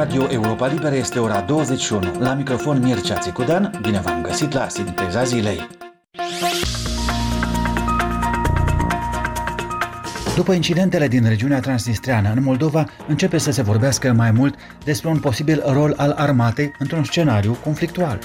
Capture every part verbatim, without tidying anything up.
Radio Europa Liberă este ora douăzeci și unu. La microfon Mircea Țicudan, bine v-am găsit la Sinteza Zilei. După incidentele din regiunea transnistreană, în Moldova începe să se vorbească mai mult despre un posibil rol al armatei într-un scenariu conflictual.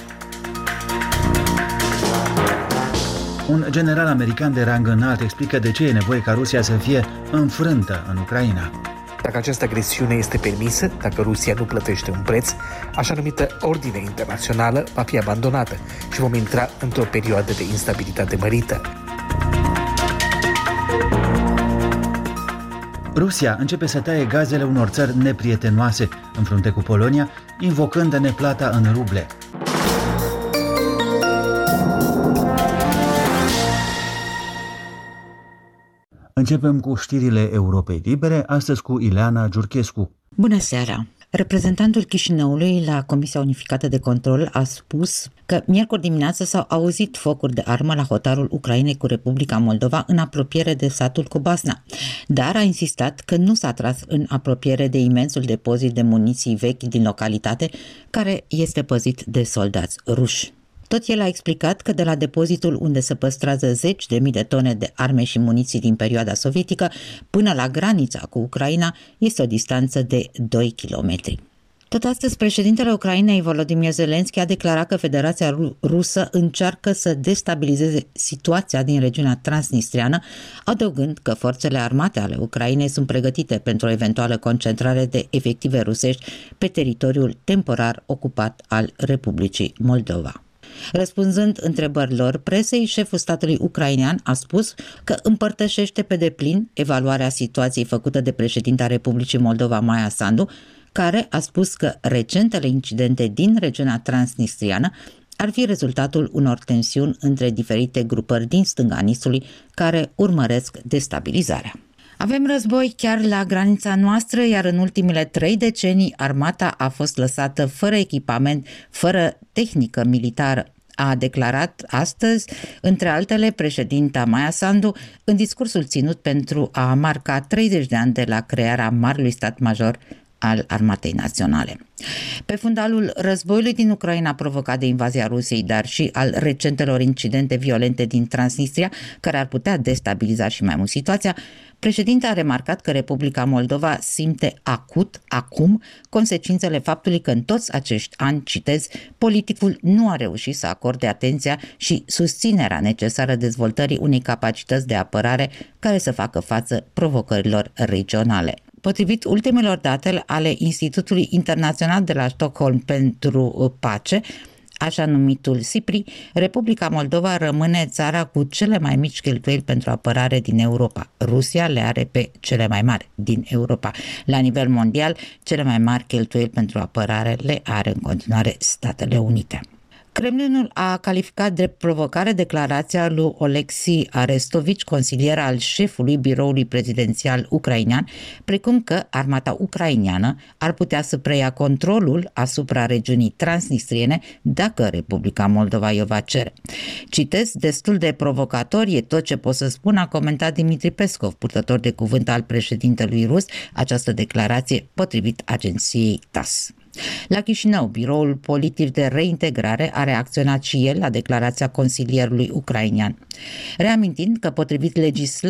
Un general american de rang înalt explică de ce e nevoie ca Rusia să fie înfrântă în Ucraina. Dacă această agresiune este permisă, dacă Rusia nu plătește un preț, așa numită ordine internațională va fi abandonată și vom intra într-o perioadă de instabilitate mărită. Rusia începe să taie gazele unor țări neprietenoase în frunte cu Polonia, invocând neplata în ruble. Începem cu știrile Europei Libere, astăzi cu Ileana Giurchescu. Bună seara! Reprezentantul Chișinăului la Comisia Unificată de Control a spus că miercuri dimineață s-au auzit focuri de armă la hotarul Ucrainei cu Republica Moldova în apropiere de satul Cobasna, dar a insistat că nu s-a tras în apropiere de imensul depozit de muniții vechi din localitate, care este păzit de soldați ruși. Tot el a explicat că de la depozitul unde se păstrează zeci de mii de tone de arme și muniții din perioada sovietică până la granița cu Ucraina este o distanță de doi kilometri. Tot astăzi, președintele Ucrainei, Volodymyr Zelensky, a declarat că Federația Rusă încearcă să destabilizeze situația din regiunea transnistreană, adăugând că forțele armate ale Ucrainei sunt pregătite pentru o eventuală concentrare de efective rusești pe teritoriul temporar ocupat al Republicii Moldova. Răspunzând întrebărilor presei, șeful statului ucrainean a spus că împărtășește pe deplin evaluarea situației făcută de președinta Republicii Moldova, Maia Sandu, care a spus că recentele incidente din regiunea transnistriană ar fi rezultatul unor tensiuni între diferite grupări din stânga Nistului care urmăresc destabilizarea. Avem război chiar la granița noastră, iar în ultimele trei decenii armata a fost lăsată fără echipament, fără tehnică militară, a declarat astăzi, între altele, președinta Maia Sandu în discursul ținut pentru a marca treizeci de ani de la crearea Marelui Stat Major al Armatei Naționale. Pe fundalul războiului din Ucraina provocat de invazia Rusiei, dar și al recentelor incidente violente din Transnistria, care ar putea destabiliza și mai mult situația, președinta a remarcat că Republica Moldova simte acut, acum, consecințele faptului că în toți acești ani, citez, politicul nu a reușit să acorde atenția și susținerea necesară dezvoltării unei capacități de apărare care să facă față provocărilor regionale. Potrivit ultimelor date ale Institutului Internațional de la Stockholm pentru Pace, așa numitul SIPRI, Republica Moldova rămâne țara cu cele mai mici cheltuieli pentru apărare din Europa. Rusia le are pe cele mai mari din Europa. La nivel mondial, cele mai mari cheltuieli pentru apărare le are în continuare Statele Unite. Kremlinul a calificat drept provocare declarația lui Oleksii Arestovici, consilier al șefului biroului prezidențial ucrainean, precum că armata ucraineană ar putea să preia controlul asupra regiunii transnistriene dacă Republica Moldova i-o va cere. Citez, destul de provocator e tot ce pot să spun, a comentat Dmitri Peskov, purtător de cuvânt al președintelui rus, această declarație potrivit agenției T A S S. La Chișinău, biroul politic de reintegrare a reacționat și el la declarația consilierului ucrainean, reamintind că potrivit legislației